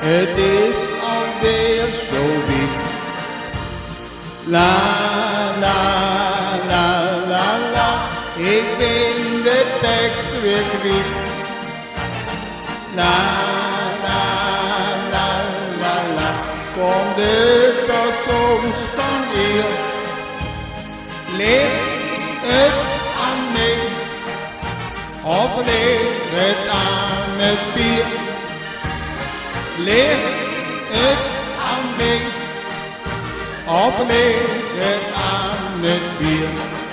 Het is alweer zo wit. La la la la la, ik ben de tekst weer kwijt. La la la la la, kom de toekomst van hier. Ligt het aan mij, of ligt het aan het bier? Ligt het aan mij, of ligt het aan het bier?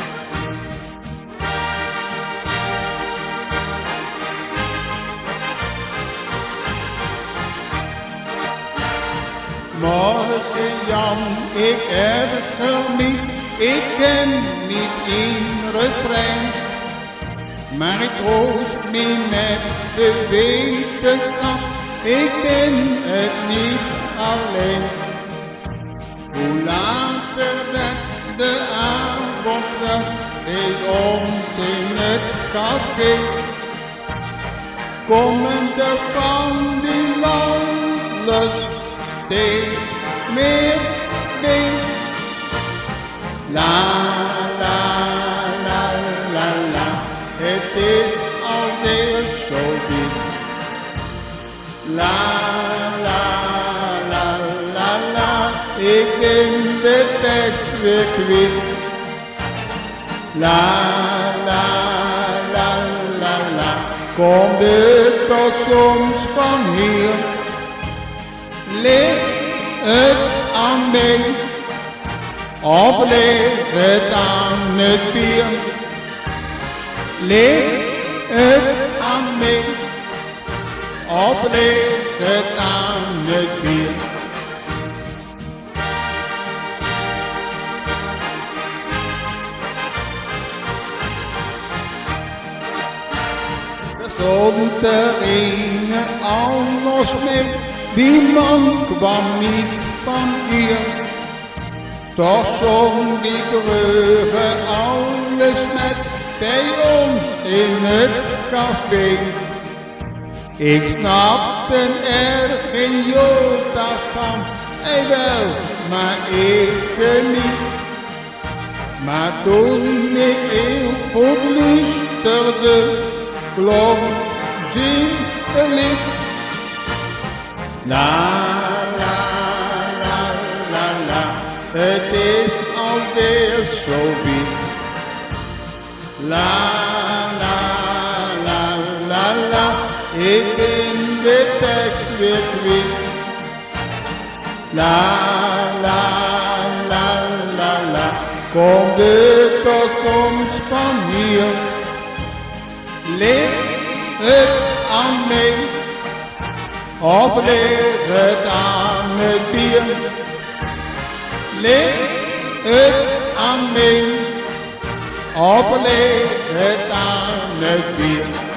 Morgen Jan, ik heb het niet, ik ken niet in refrein. Maar ik troost me met de wetenschap, ik ben het niet alleen. Hoe later de avond werd, ik ons in het café. Komen er van die lallers steeds meer bij. La la la la la, het is alweer zo diep. La la la la la, ik ben de tekst weer kwijt. La la la la la, kom de toekomst van hier. Ligt het aan mij, of ligt het aan het bier? Ligt het aan mij, of ligt het aan het bier? Er stond er een anders mee, die man kwam niet van hier. Toch zong die brugge alles met bij ons in het café. Ik snapte er geen jota van, wel, maar ik niet. Maar toen ik heel goed luisterde, klonk zijn lied. La la la la la, het is alweer zo wit. La la la la la, ik ben de tekst weer kwijt. La la la la la, kom de toekomst van hier. Ligt het aan mij, of ligt het aan het bier? Ligt het aan mij, of ligt het aan het bier?